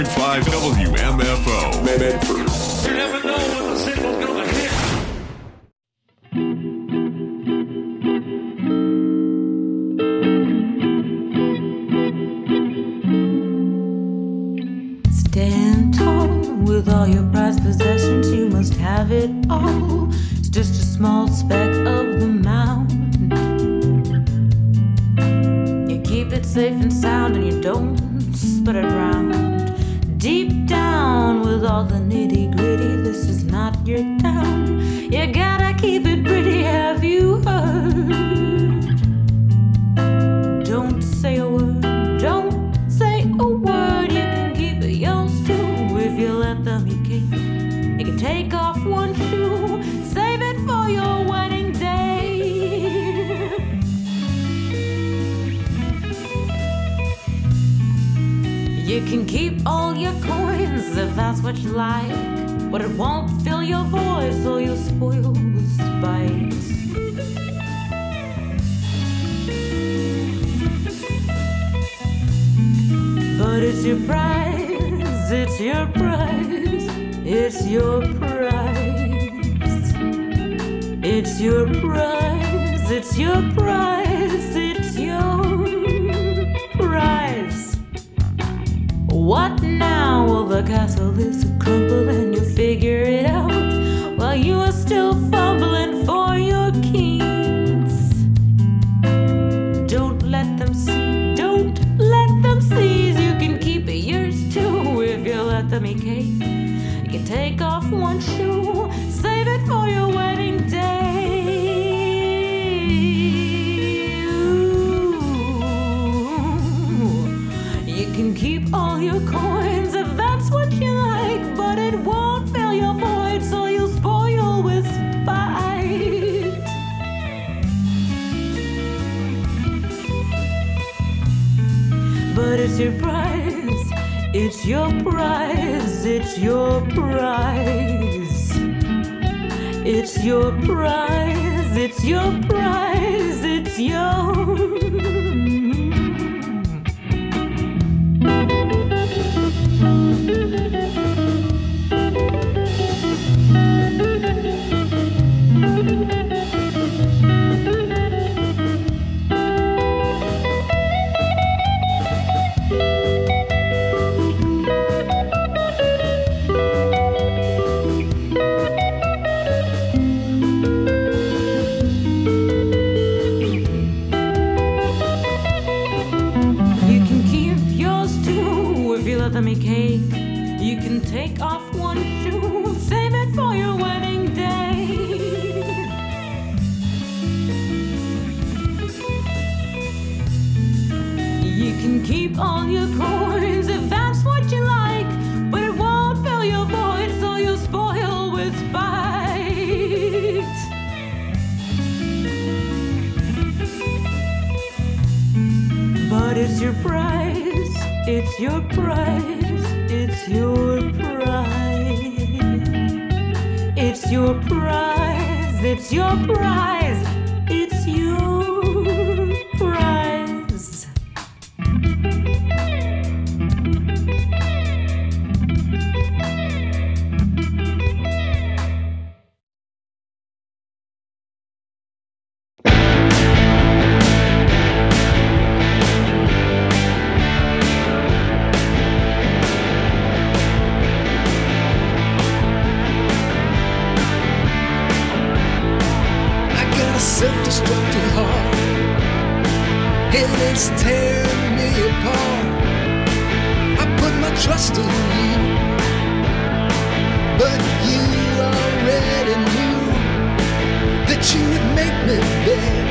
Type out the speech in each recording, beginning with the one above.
5 WMFO. Medford. You never know when the signal's gonna hit. Stand tall with all your prized possessions. You must have it all. It's just a small speck of the mountain. You keep it safe and sound and you don't spread it around. Deep down with all the nitty gritty, this is not your town. You gotta keep it pretty, have you heard? Don't say a word, don't say a word. You can keep it yours too if you let them. You can take off one shoe, save it for your wedding day. You can keep all your coins if that's what you like, but it won't fill your voice or you'll spoil the spice. But it's your prize, it's your prize, it's your prize. It's your prize, it's your prize, it's your prize. What now? Well, the castle is a crumble and you figure it out while you are still fumbling for your keys. Don't let them see, don't let them seize. You can keep it yours too if you let them eat cake. You can take off one shoe, save it for your wedding day. You can keep all your coins if that's what you like, but it won't fill your void, so you'll spoil with spite. But it's your prize, it's your prize, it's your prize. It's your prize, it's your prize, it's your. Cake. You can take off one shoe, save it for your wedding day. You can keep all your coins if that's what you like, but it won't fill your void, so you'll spoil with spite. But it's your prize, it's your prize, it's your prize. It's your prize, it's your prize, it's your prize. Self-destructive heart, and it's tearing me apart. I put my trust in you, but you already knew that you would make me beg,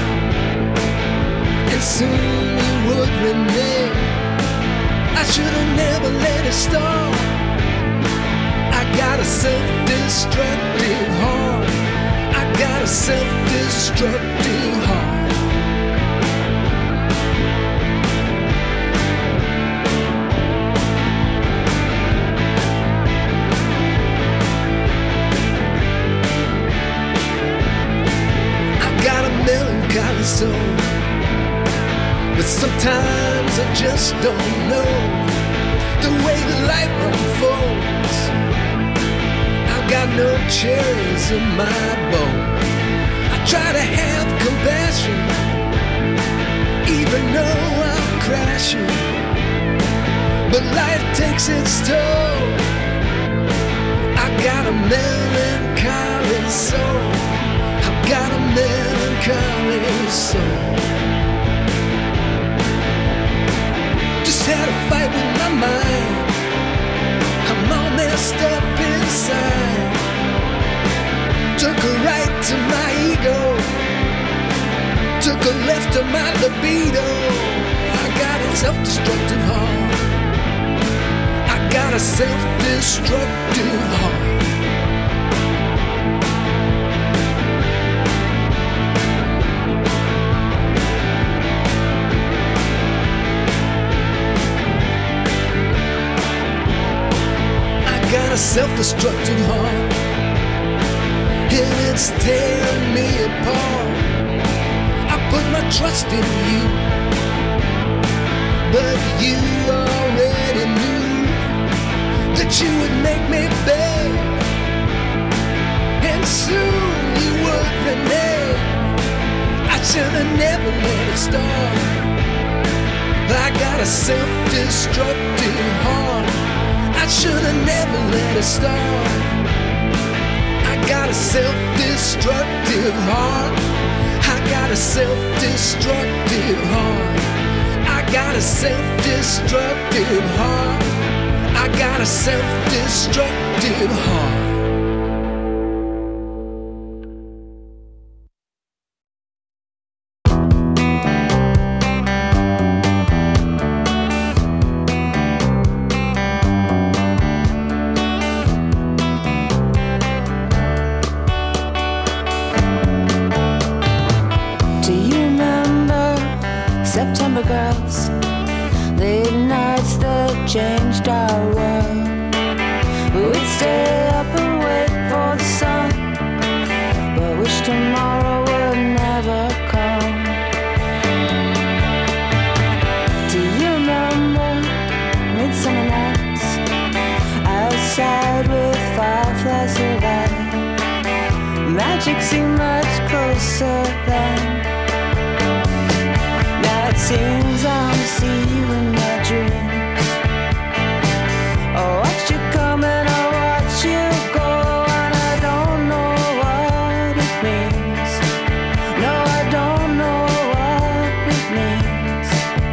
and soon you would renege. I should have never let it start. I got a self-destructive heart. I got a self-destructive heart. I got a melancholy soul, but sometimes I just don't know the way that no cherries in my bowl. I try to have compassion, even though I'm crashing. But life takes its toll. I got a melancholy soul. I've got a melancholy soul. Just had a fight with my mind. I'm all messed up inside. Took a right to my ego, took a left to my libido. I got a self-destructive heart. I got a self-destructive heart. Got a self-destructive heart, and it's tearing me apart. I put my trust in you, but you already knew that you would make me beg, and soon you would renege. I should have never let it start. I got a self-destructive heart. I should have never let it start. I got a self-destructive heart. I got a self-destructive heart. I got a self-destructive heart. I got a self-destructive heart. Changed our world. We'd stay up and wait for the sun, but wish tomorrow would never come. Do you remember midsummer nights outside with fireflies of light? Magic seemed much closer then. Now it seems I only see you in my dreams. I watch you come and I watch you go, and I don't know what it means. No, I don't know what it means.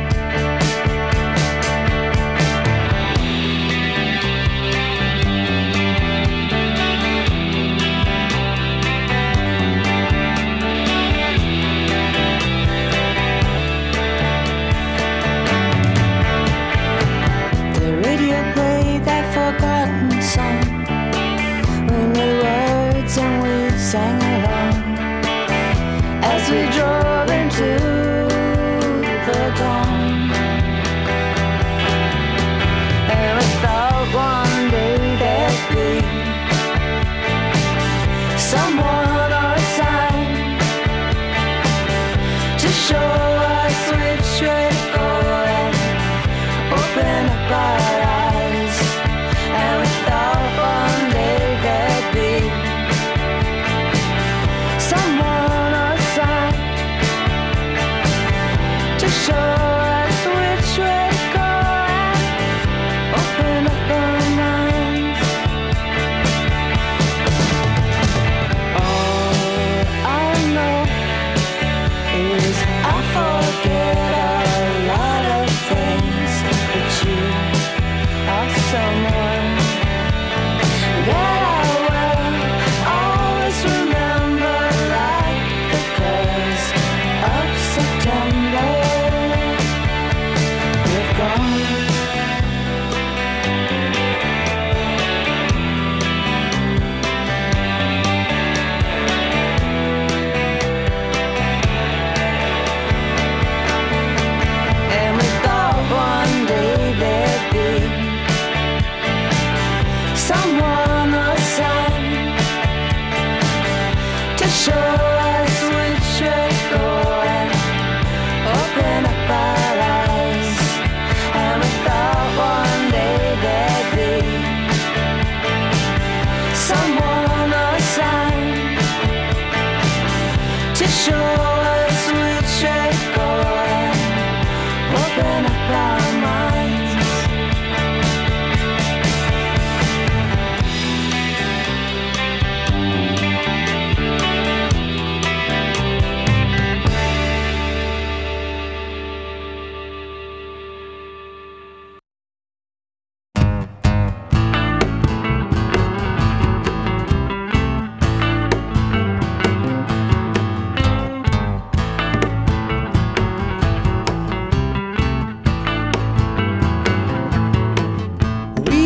The radio played that forgotten song. We knew words and we sang along as we drove into the dawn. And we thought one day there'd be someone or a sign to show us which way to go and open up our eyes. And we thought one day there'd be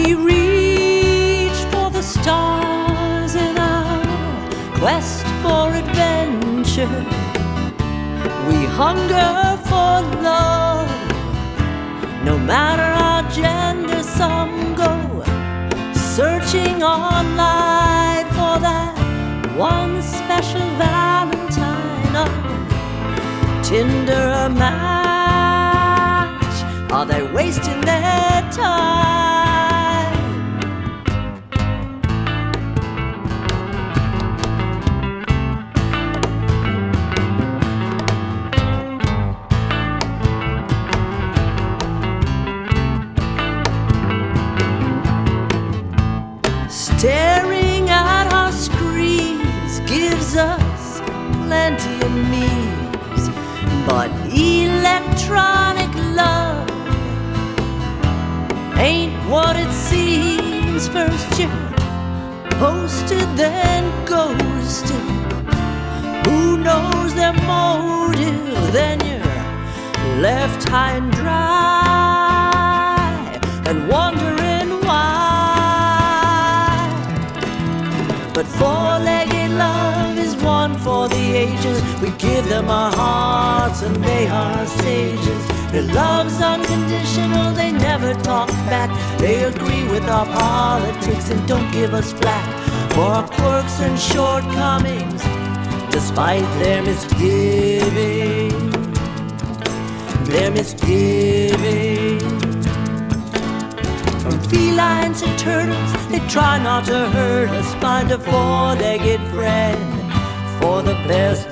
We reach for the stars in our quest for adventure. We hunger for love, no matter our gender. Some go searching online for that one special Valentine. A Tinder, a match, are they wasting their time? Staring at our screens gives us plenty of memes, but electronic love ain't what it seems. First you're posted, then ghosted. Who knows their motive? Then you're left high and dry and wondering why. But four-legged love is one for the ages. We give them our hearts and they are sages. Their love's unconditional, they never talk back. They agree with our politics and don't give us flack for our quirks and shortcomings, despite their misgiving. Their misgiving. From felines to turtles, they try not to hurt us. Find a four-legged friend for the best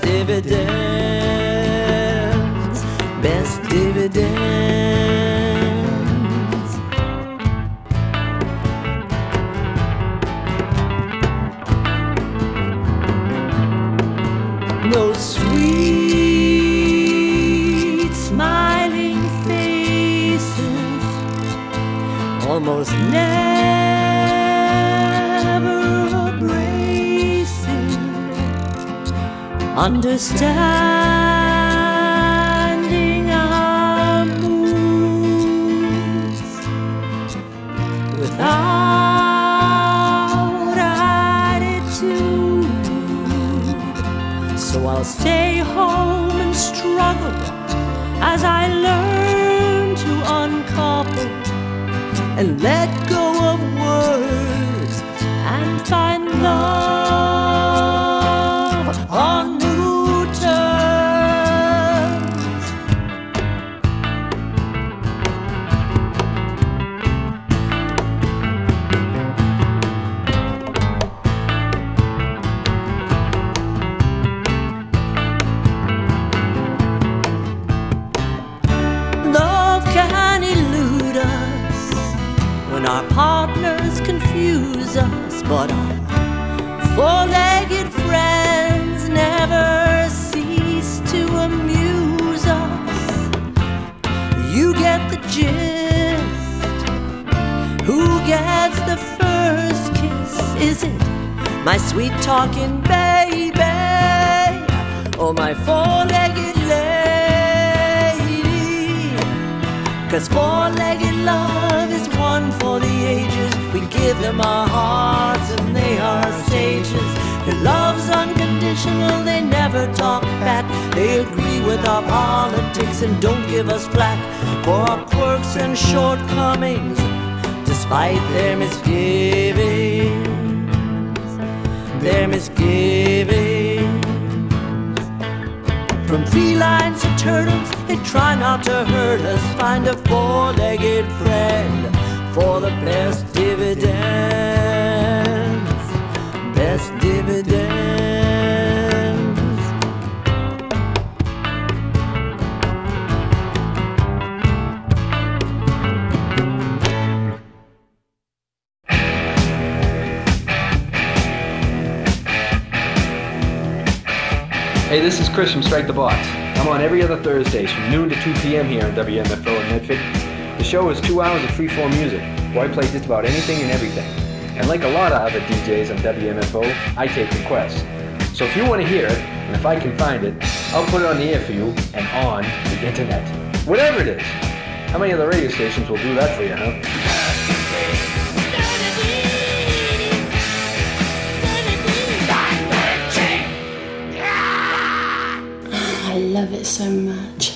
dividends. Best dividends. Those sweet smiling faces almost never abrasive, understanding our moods without attitude. So I'll stay home and struggle as I learn to uncouple and let go of words and find love on new terms. Love can elude us when our partners confuse us, but our four-legged friends never cease to amuse us. You get the gist. Who gets the first kiss? Is it my sweet talking baby or my four-legged lady? 'Cause four-legged love is one for the ages. We give them our hearts and they are sages. Their love's unconditional, they never talk back. They agree with our politics and don't give us flack for our quirks and shortcomings, despite their misgivings. Their misgivings. From felines to turtles, they try not to hurt us. Find a four-legged friend for the best dividends. Best dividends. Hey, this is Chris from Strike the Box. I'm on every other Thursdays from noon to 2 p.m. here on WMFO in Medford. The show is 2 hours of freeform music, where I play just about anything and everything. And like a lot of other DJs on WMFO, I take requests. So if you want to hear it, and if I can find it, I'll put it on the air for you and on the internet. Whatever it is. How many other radio stations will do that for you, huh? it so much.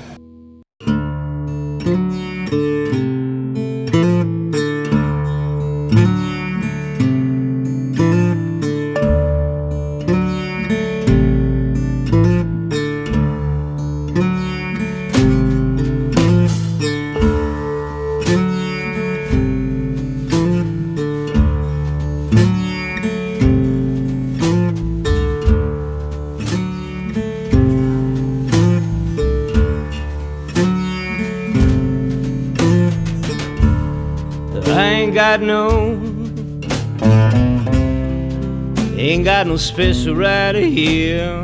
Ain't got no special right here.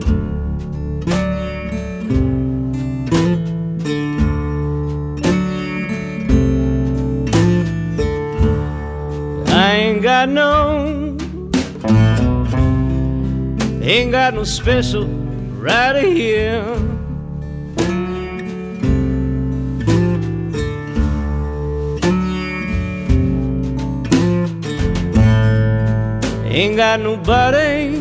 I ain't got no special right here. Ain't got nobody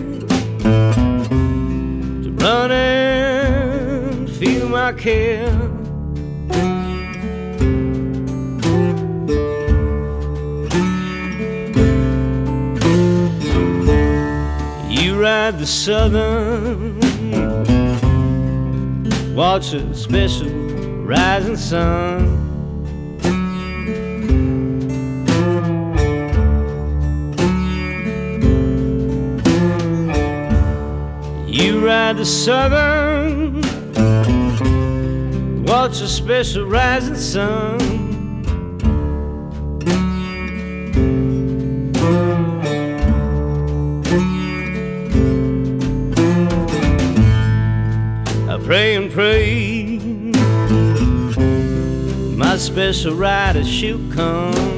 to run and feel my care. You ride the southern, watch a special rising sun. You ride the southern, watch a special rising sun. I pray and pray my special rider she'll come.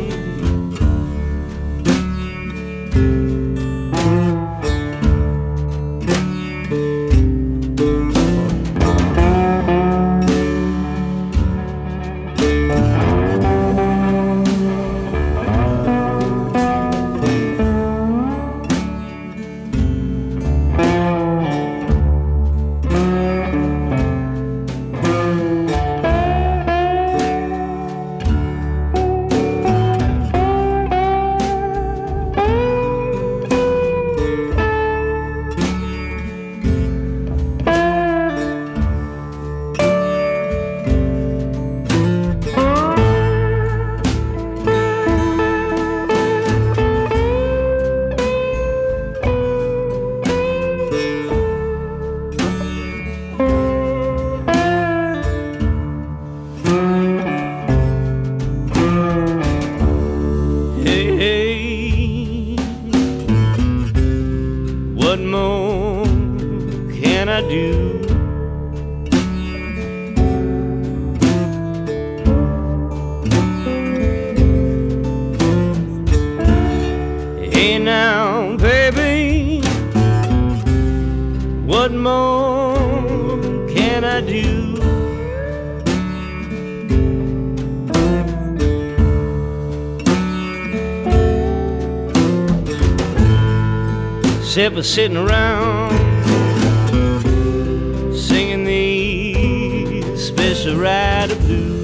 Except for sitting around singing these special rider blues.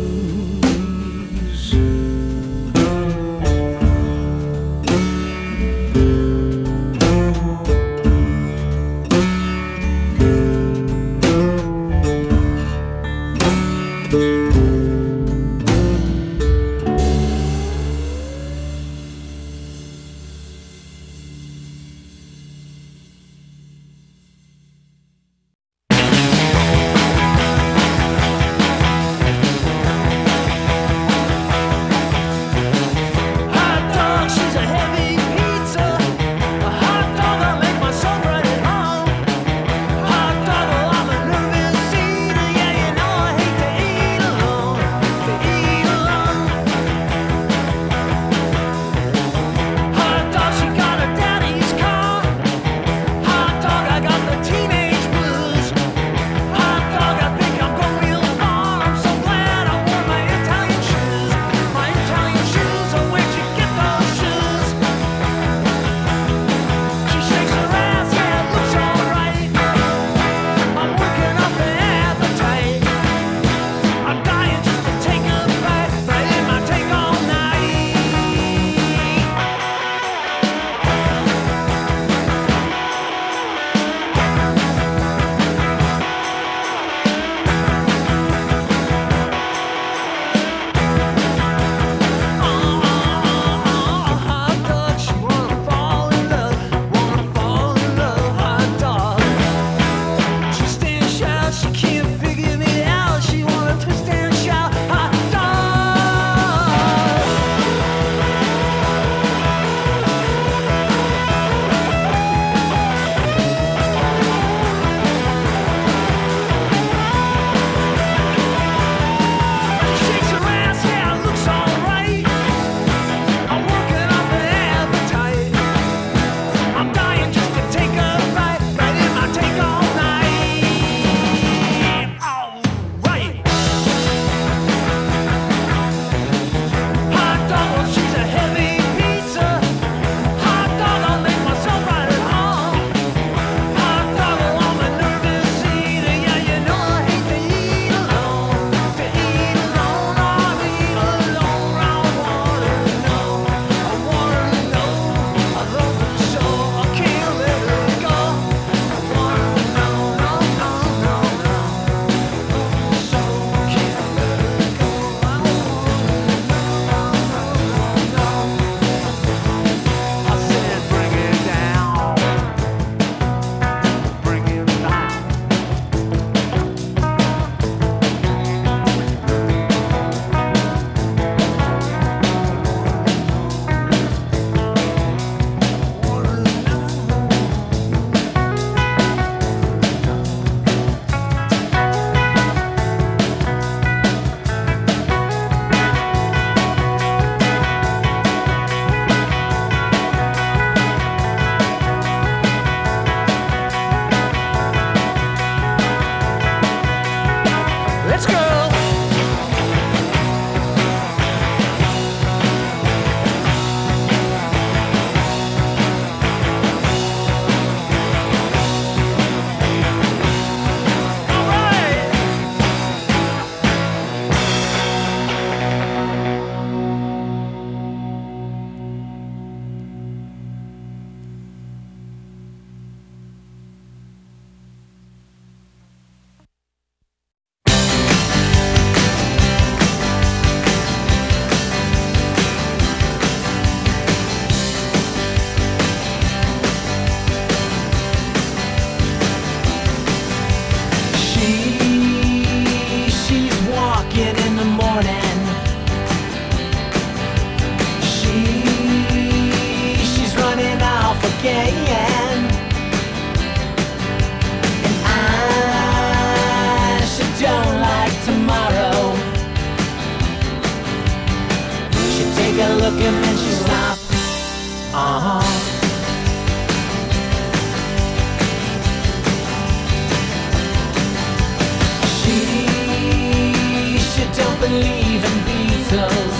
She don't believe in Beatles.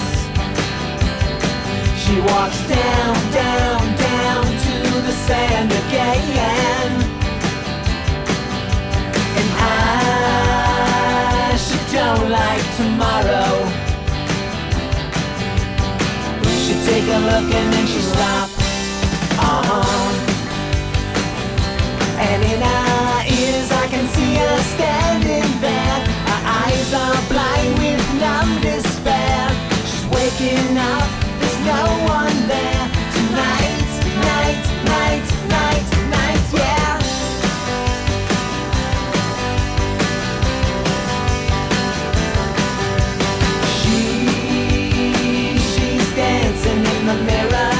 She walks down, down, down to the sand again. And she don't like tomorrow. She take a look and then she stop. And in her ears I can see her standing there. Her eyes are blind with numb despair. She's waking up, there's no one there. Tonight, night, night, night, night, yeah. She's dancing in the mirror.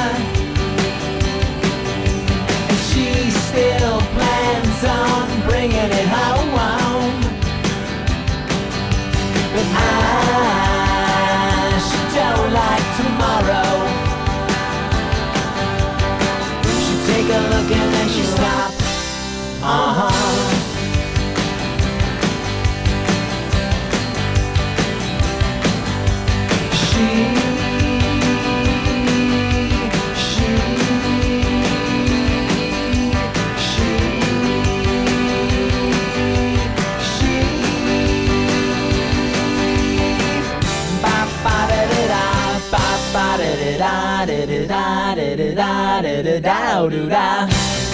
And she still plans on bringing it home. But she don't like tomorrow. She take a look and then she stop. Da-da-da-da-da-da-da-da-da-da-da-da-da.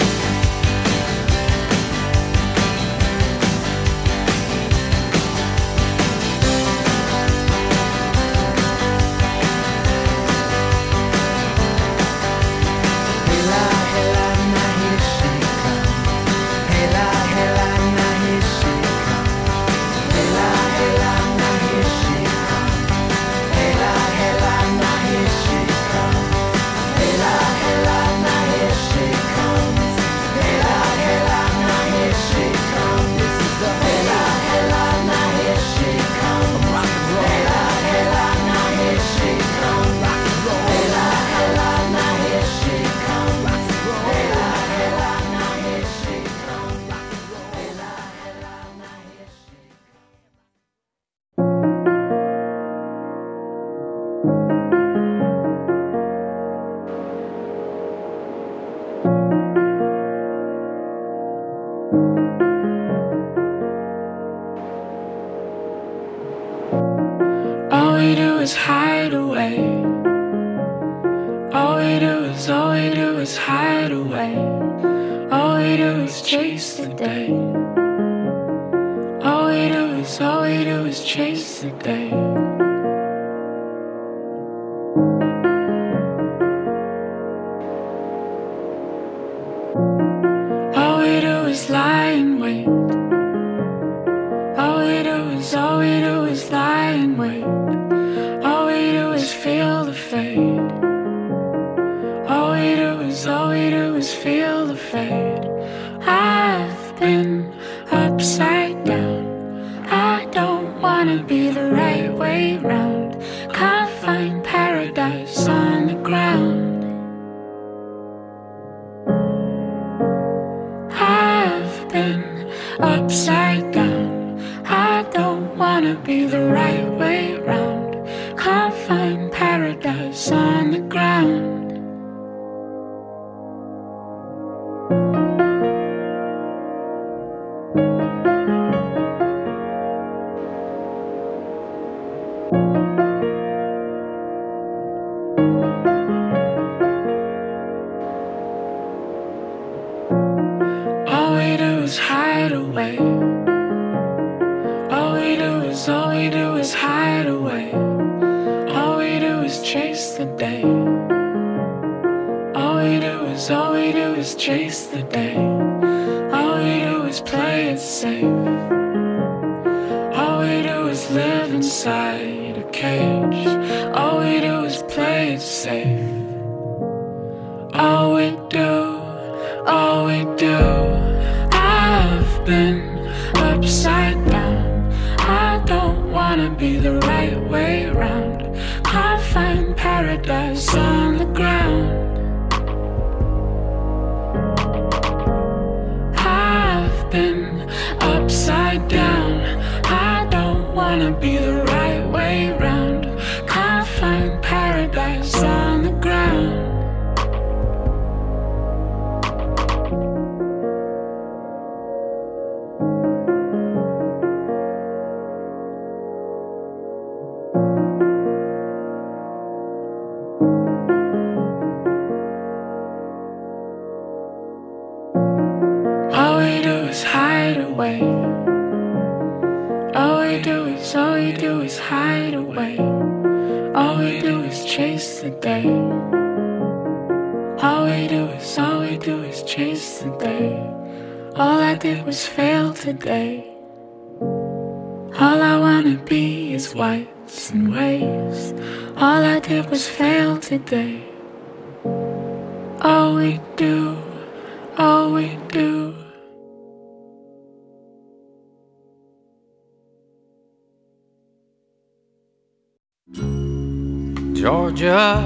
All we do is hide away. All we do is hide away. All we do is chase the day. All we do is chase the day. All we do is lie in wait. All we do is lie in wait. All we do is feel the fade. All we do is feel the fade. I've been upside down. I don't wanna be the right way round. Can't find paradise on the ground. I've been upside down. I don't wanna be the right way round. Can't find paradise on the ground. All we do is hide away. All we do is hide away. All we do is chase the day. All we do is chase the day. All we do is play it safe. All we do is live inside a cage. All we do is play it safe. All we do. I've been upside down. I don't wanna be the right way round. Can't find paradise on the ground. away. All we do is hide away. All we do is chase the day. All we do is chase the day. All I did was fail today. All I wanna be is whites and waves. All I did was fail today. All we do. Georgia.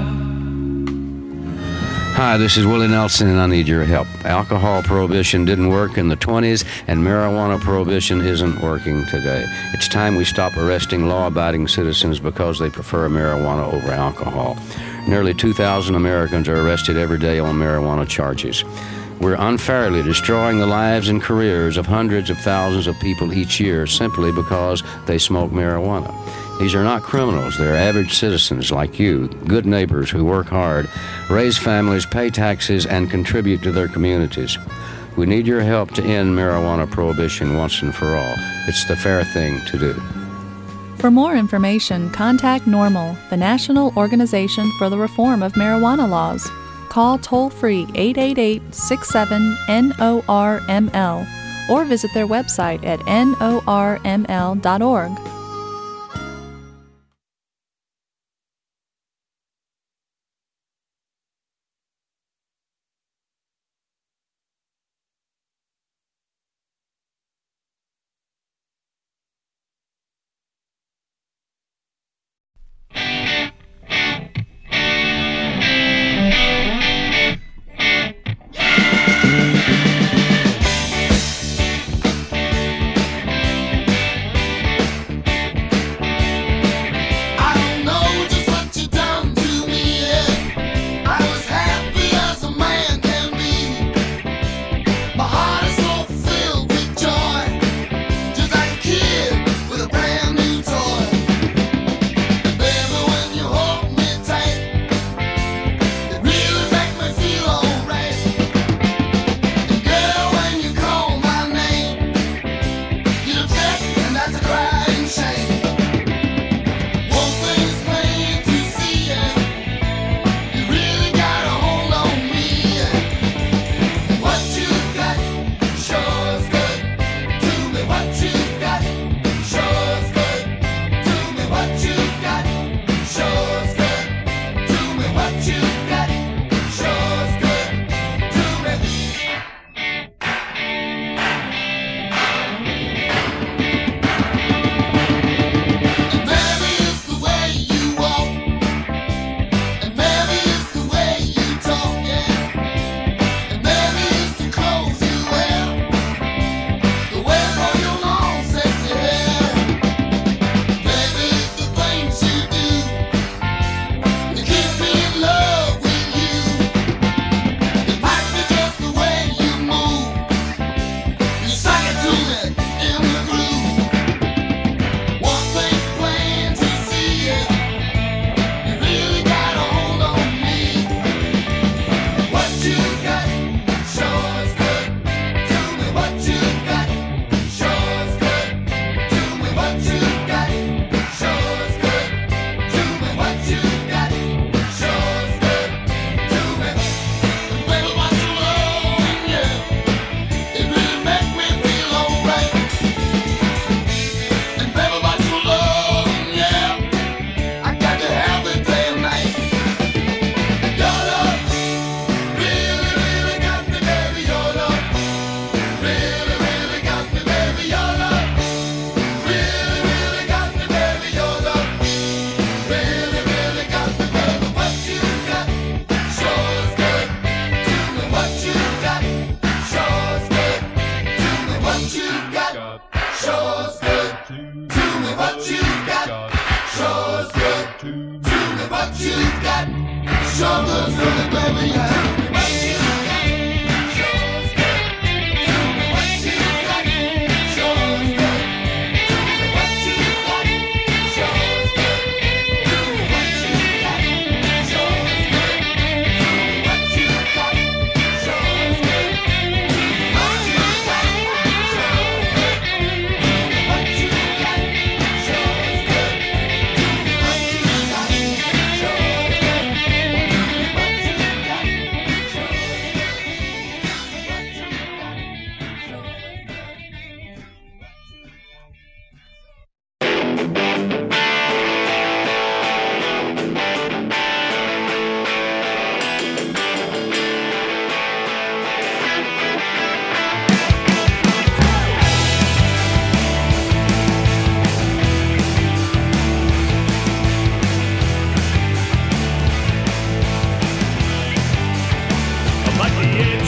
Hi, this is Willie Nelson, and I need your help. Alcohol prohibition didn't work in the 20s, and marijuana prohibition isn't working today. It's time we stop arresting law-abiding citizens because they prefer marijuana over alcohol. Nearly 2,000 Americans are arrested every day on marijuana charges. We're unfairly destroying the lives and careers of hundreds of thousands of people each year simply because they smoke marijuana. These are not criminals. They're average citizens like you, good neighbors who work hard, raise families, pay taxes, and contribute to their communities. We need your help to end marijuana prohibition once and for all. It's the fair thing to do. For more information, contact NORML, the National Organization for the Reform of Marijuana Laws. Call toll-free 888-67-NORML or visit their website at norml.org.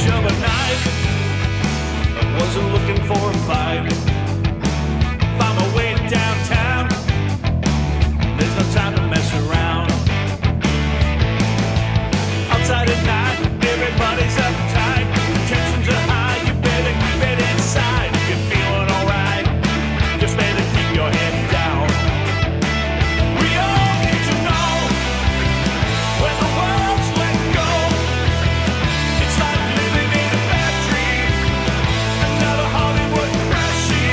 of a knife. I wasn't looking for a fight. Found my way downtown. There's no time to mess around. Outside at night, everybody's uptight. Tensions are high, you better keep it inside. If you're feeling alright, just better keep your head down. We all need to know when the world's let go. It's like living in a bad dream. Another Hollywood crashing.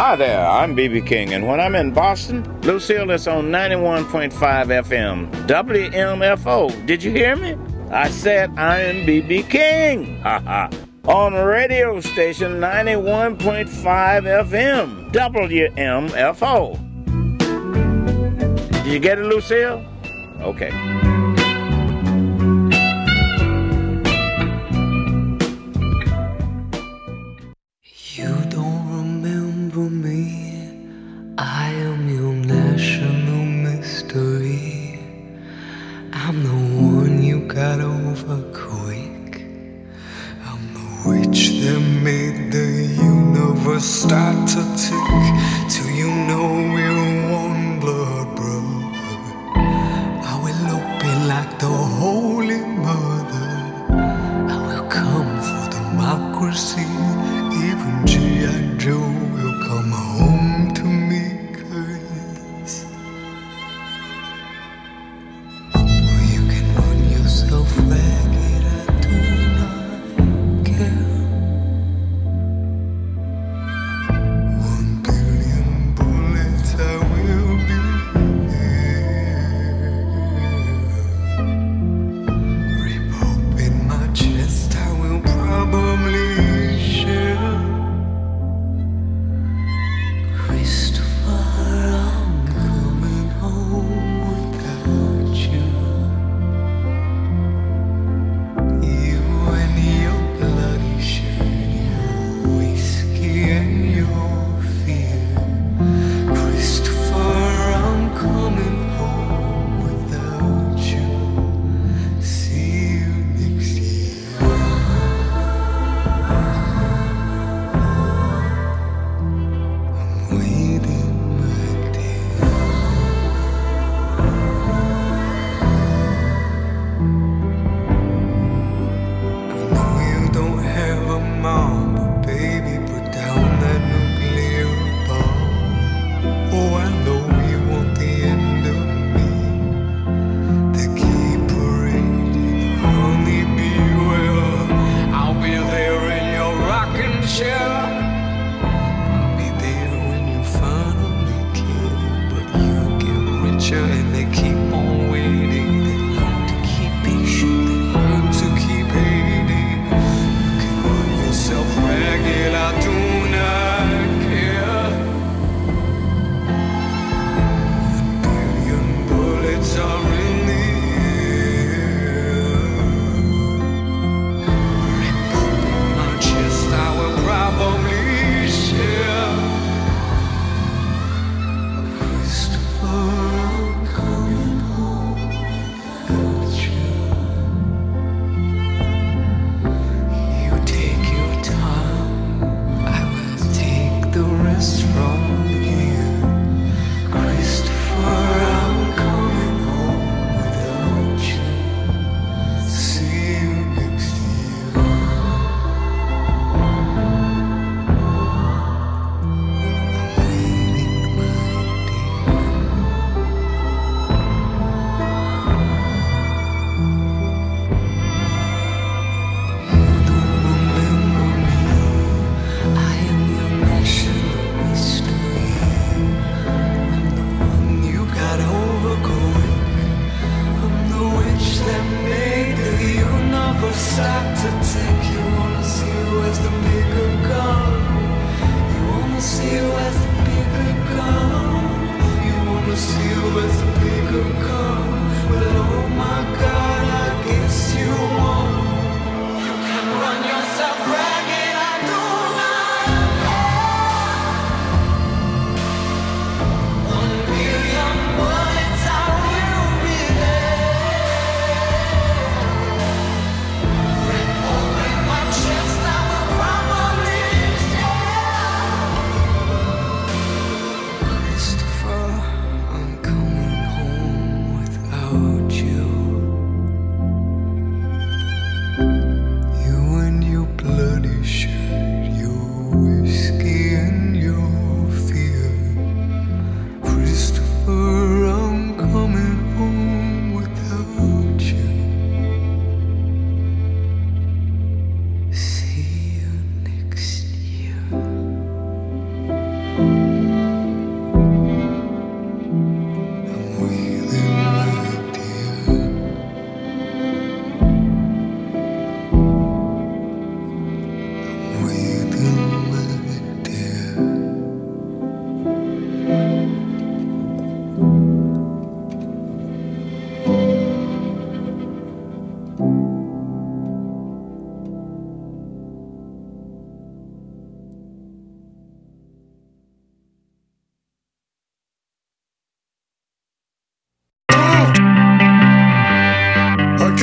Hi there, I'm B.B. King, and when I'm in Boston, Lucille is on 91.5 FM, WMFO. Did you hear me? I said I am B.B. King. Ha on radio station 91.5 FM, WMFO. Did you get it, Lucille? Okay. You don't remember me. I am your national mystery. I'm the one you got over quick. I'm the witch that made the universe start to tick. Till you know we're one blood brother. I will open like the Holy Mother. I will come for democracy. Even G.I. Joe will come home to me, 'cause you can run yourself ragged, I do not care. 1 billion bullets I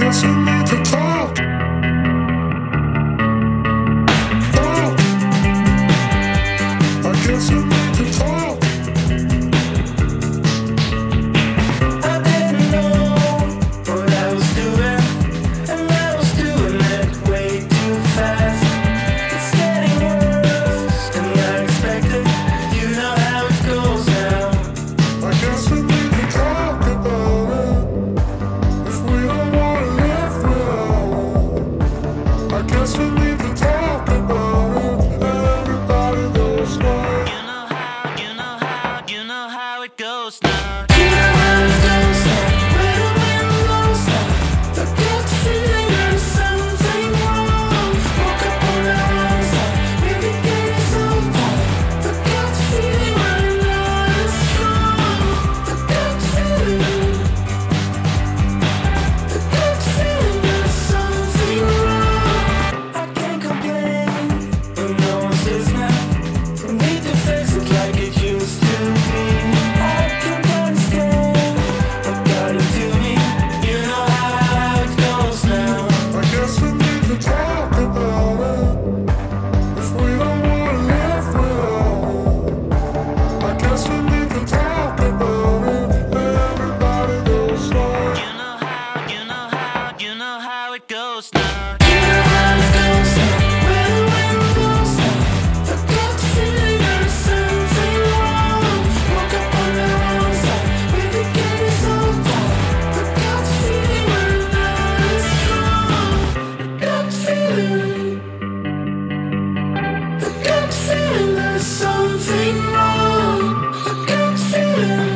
guess we need to talk. I guess we need to talk. I didn't know what I was doing, and I was doing it way too fast. It's getting worse than I expected. You know how it goes now. I guess we need to talk about it. If we don't want to live without it, I guess we need to talk about it. Everybody goes now. You know how it goes now. You know how it goes now. Where the wind blows now. The gut feeling there's something wrong. Woke up on the wrong side. Maybe getting so tired. The gut feeling right now is strong. The gut feeling. The gut feeling there's something wrong. I can't complain when no one's listening. We need to face it like it used to be. I can't understand what got into me. You know how it goes now. I guess we need to talk about it. If we don't want to live without it, I guess we need to talk about it. Everybody goes now. You know how it goes now. You know how it goes now. Where the wind blows now. The gut feeling there's something wrong. Woke up on the wrong side. Maybe getting so tired. The gut feeling right now is strong. The gut feeling. The gut feeling there's something wrong. The gut feeling.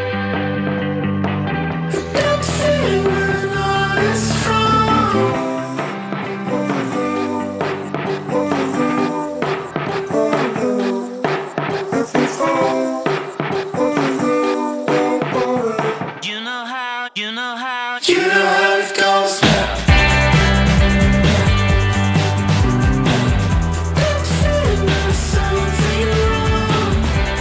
The gut feeling right now is strong. You know how it goes now. Gut feeling there's something wrong.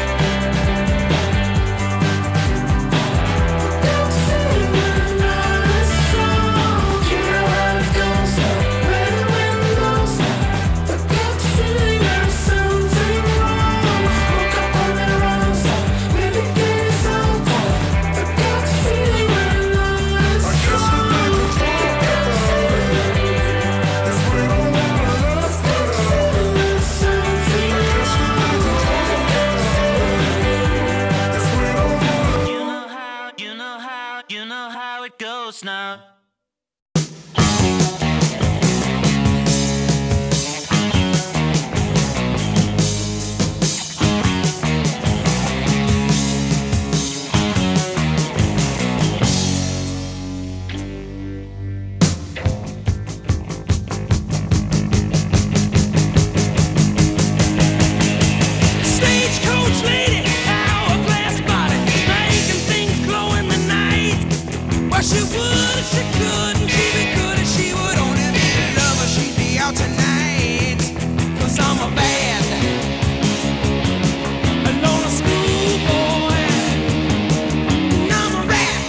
Gut feeling right now is strong. You know how it goes now. Where the wind blows now. The gut feeling there's something wrong. Woke up on the wrong side. Maybe getting so tired. The gut feeling right now is I guess we need to talk about it. If we don't want to live without it, there's something I guess we need to talk about it. If we don't want to. You know how it goes now. Stagecoach lady, hourglass body, making things glow in the night. Well, she would if she could, and she'd be good if she would only be a lover. She'd be out tonight, 'cause I'm a bad, alone a schoolboy, and I'm a rat.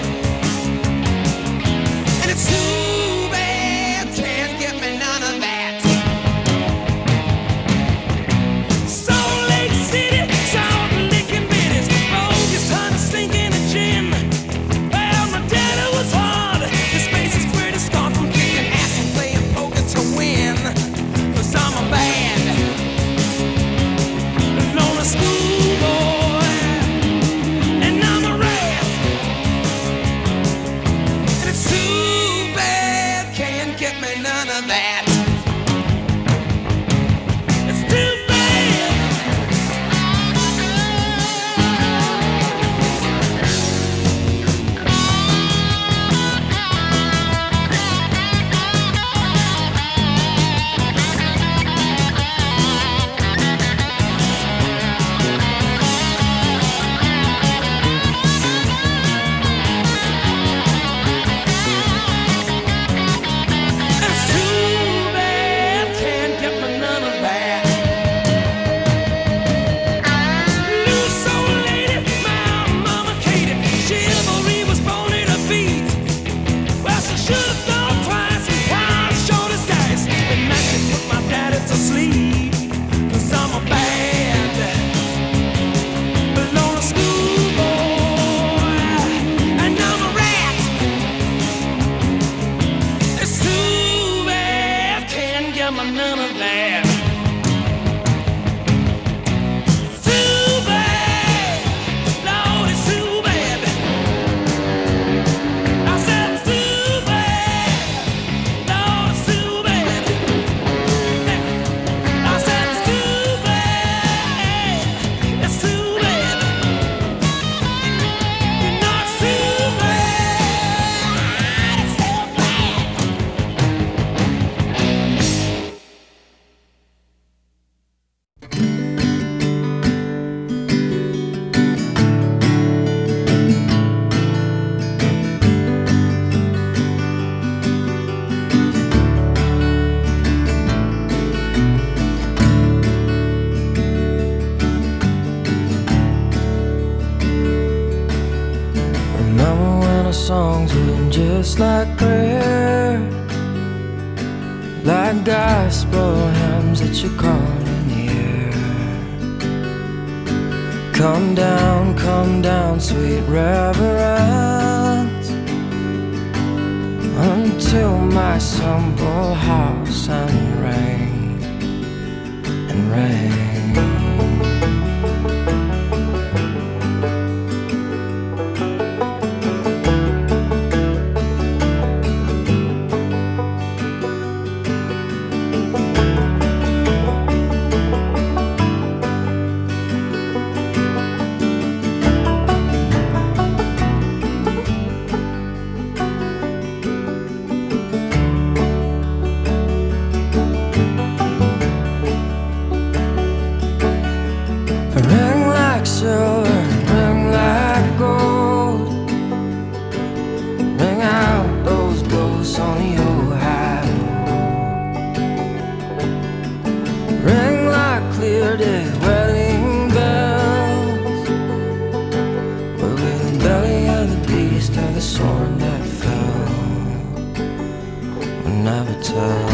And it's too bad, can't get me none of that. Salt Lake City, salt licking bitties, bogus honey stinking a gin. Well, my daddy was hard. His face is pretty scarred from kicking ass and playing poker to win. 'Cause I'm a bad, lonely schoolboy, and I'm a rat. And it's too bad, can't get me none of that. It's too bad. It's too want none of that. It's too bad, Lord, it's too bad. I said it's too bad, Lord, it's too bad. I said it's too bad, it's too bad. You know it's too bad, it's too bad. Remember when our songs were just like prayer, like gospel hymns that you call in the air. Come down, sweet reverence, until my simple house and rain and rain. Ring like silver, ring like gold. Ring out those ghosts on the old highway. Ring like clear day wedding bells. We'll be the belly of the beast of the sword that fell. We'll never tell.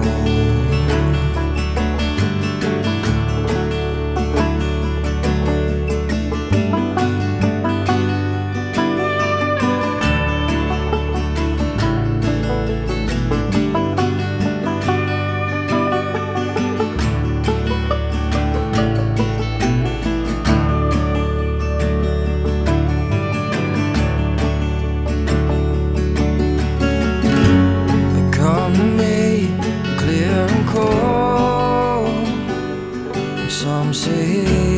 Come to me, clear and cold. Some say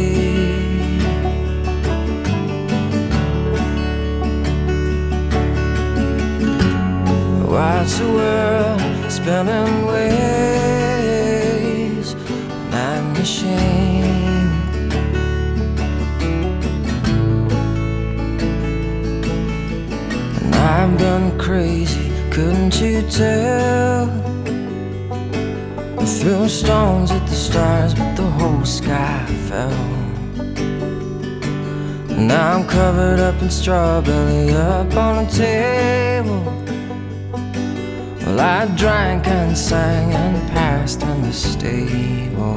why's the world spinning ways? Night machine. And I've been crazy, couldn't you tell? I threw stones at the stars, but the whole sky fell. And now I'm covered up in strawberry up on a table. Well, I drank and sang and passed in the stable.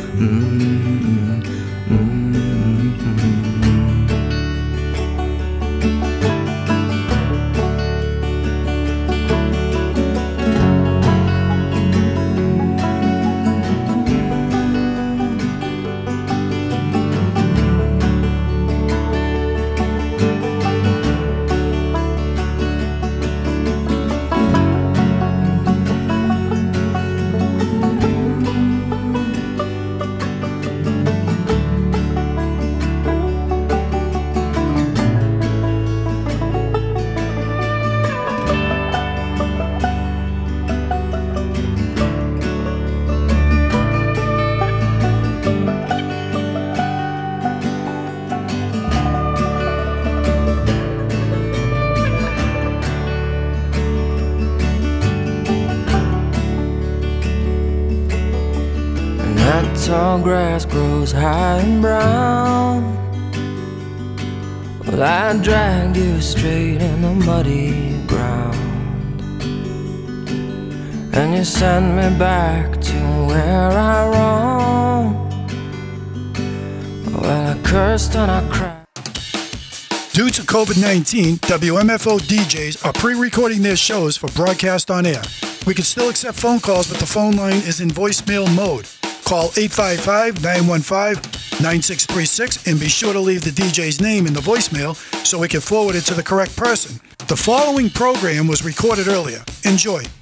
That tall grass grows high and brown. Well, I dragged you straight in the muddy ground, and you sent me back to where I roamed. Well, I cursed and I cried. Due to COVID-19, WMFO DJs are pre-recording their shows for broadcast on air. We can still accept phone calls, but the phone line is in voicemail mode. Call 855-915-9636 and be sure to leave the DJ's name in the voicemail so we can forward it to the correct person. The following program was recorded earlier. Enjoy.